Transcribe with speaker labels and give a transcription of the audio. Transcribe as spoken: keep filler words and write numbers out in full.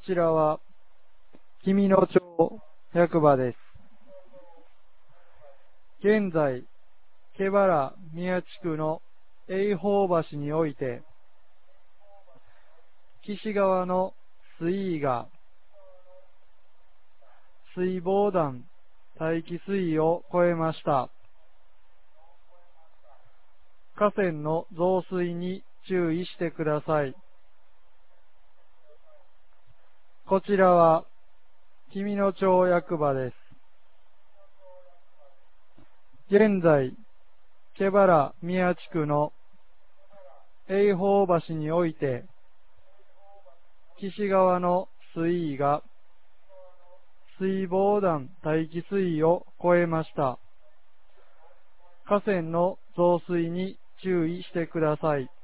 Speaker 1: ちらは、君野町役場です。現在、毛原宮地区の永宝橋において、岸側の水位が水防団待機水位を超えました。河川の増水に注意してください。こちらは、君野町役場です。現在、毛原宮地区の永宝橋において、岸側の水位が水防団待機水位を超えました。河川の増水に注意してください。